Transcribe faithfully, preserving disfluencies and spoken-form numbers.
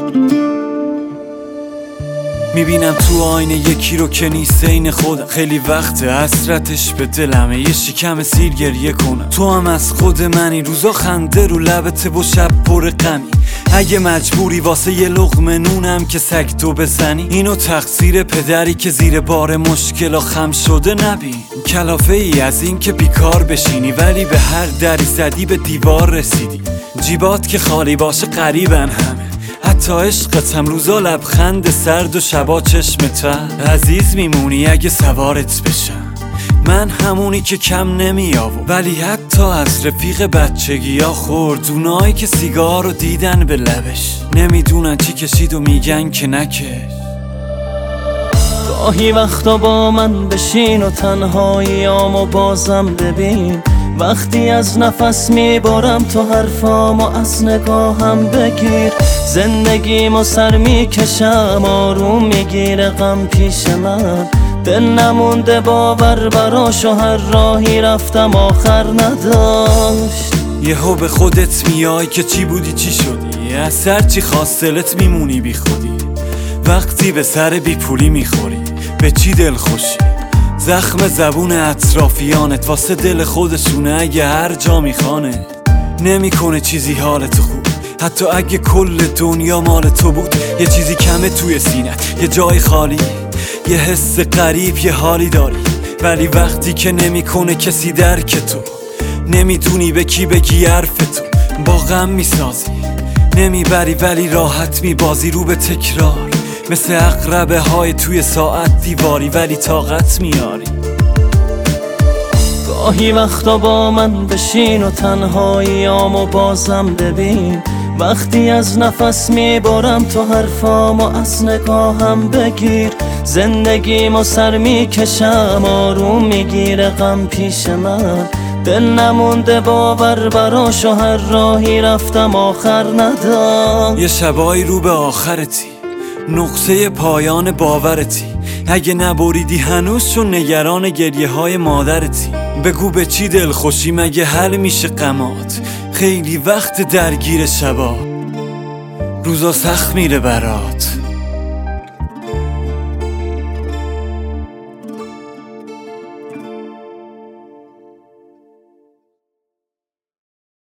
میبینم تو آینه یکی رو که نیست عین خودم. خیلی وقت حسرتش به دلمه، یه شکم سیر گریه کنم. تو هم از خود منی، روزا خنده رو لبته و شب پر غمی. اگه مجبوری واسه یه لقمه نونم که سگ تو بزنی، اینو تقصیر پدری که زیر بار مشکلا خم شده نبین. کلافه ای از این که بیکار بشینی، ولی به هر دری زدی به دیوار رسیدی. جیبات که خالی باشه قریبن همه، حتی عشقتم روزا لبخند سرد و شبا چشم تر. عزیز میمونی اگه سوارت بشم، من همونی که کم نمی آورد. ولی حتی از رفیق بچگی ها خورد، اونایی که سیگار رو دیدن به لبش نمیدونن چی کشید و میگن که نکش. گاهی وقتا با من بشین و تنهاییامو بازم ببین. وقتی از نفس میبارم تو حرفامو از نگاهم بگیر. زندگیمو سر میکشم آروم میگیره غم پیش من. دل نمونده باور براش و هر راهی رفتم آخر نداشت. یهو به خودت میای که چی بودی چی شدی، از سر چی خواست دلت میمونی بی خودی. وقتی به سر بی پولی میخوری به چی دل خوشی. زخم زبون اطرافیانت واسه دل خودشونه، اگه هر جا میخانه نمیکنه چیزی حالت خوب. حتی اگه کل دنیا مال تو بود، یه چیزی کمه توی سینت، یه جای خالی، یه حس غریب، یه حالی داری. ولی وقتی که نمیکنه کسی درک تو، نمیدونی به کی بگی حرف تو. با غم میسازی نمیبری ولی راحت میبازی رو به تکرار، مثل عقربه های توی ساعت دیواری، ولی طاقت میاری. گاهی وقتا با من بشین و تنهاییامو بازم ببین. وقتی از نفس میبارم تو حرفامو از نگاهم بگیر. زندگیمو سر میکشم آروم میگیره غم پیش من. دل نمونده باور براش و هر راهی رفتم آخر نداشت. یه شبایی رو به آخرتی، نقطه پایان باورتی. اگه نبریدی هنوز چون نگران گریه های مادرتی. بگو به چی دل خوشی، مگه حل میشه غمات؟ خیلی وقت درگیر شبا، روزا سخت میره برات.